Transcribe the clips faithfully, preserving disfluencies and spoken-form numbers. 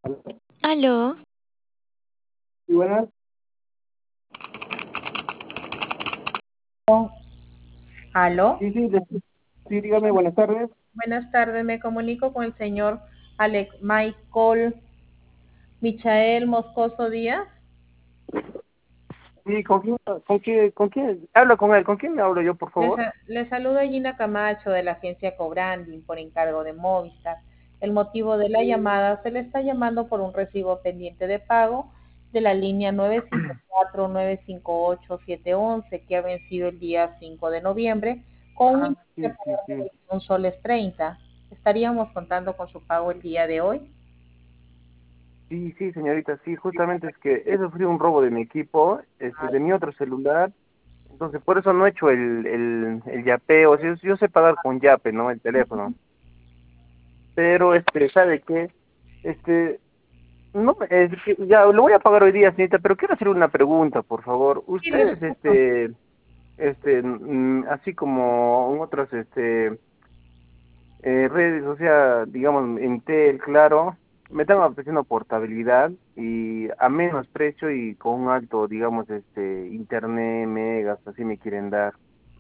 Aló, Sí, buenas. Aló, Sí, sí, de- sí, dígame, buenas tardes. buenas tardes. Me comunico con el señor Alex Michael Michael Moscoso Díaz. Sí, ¿con quién, con quién, con quién? Hablo con él. ¿Con quién me hablo yo, por Le, favor? sa- le saluda Gina Camacho de la agencia Cobranding por encargo de Movistar. El motivo de la llamada se le está llamando por un recibo pendiente de pago de la línea nueve cinco cuatro nueve cinco ocho siete once que ha vencido el día cinco de noviembre con un Ah, importe sí, sí, de sí. veintiún soles treinta. Estaríamos contando con su pago el día de hoy. Sí, sí, señorita, sí, justamente es que he sufrido un robo de mi equipo, este, de mi otro celular, entonces por eso no he hecho el, el, el yapeo, o sea, yo, yo sé pagar con yape, ¿no? El teléfono, pero, este, ¿sabe qué? Este, no, es que ya lo voy a pagar hoy día, señorita, pero quiero hacer una pregunta, por favor. Sí, le Ustedes, escucho. este, este, mm, así como en otros, este, eh, redes, o sea, digamos, Entel, claro, me están ofreciendo portabilidad y a menos precio y con un alto, digamos, este, internet, megas, así me quieren dar.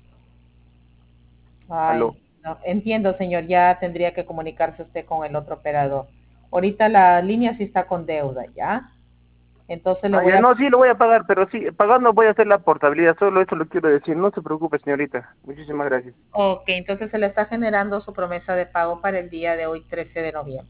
Ay, Aló. no, entiendo, señor, ya tendría que comunicarse usted con el otro operador. Ahorita la línea sí está con deuda, ¿ya? Entonces le Ah, voy ya, a... no, sí, lo voy a pagar, pero sí, pagando voy a hacer la portabilidad, solo eso lo quiero decir, no se preocupe, señorita. Muchísimas gracias. Ok, entonces se le está generando su promesa de pago para el día de hoy, trece de noviembre.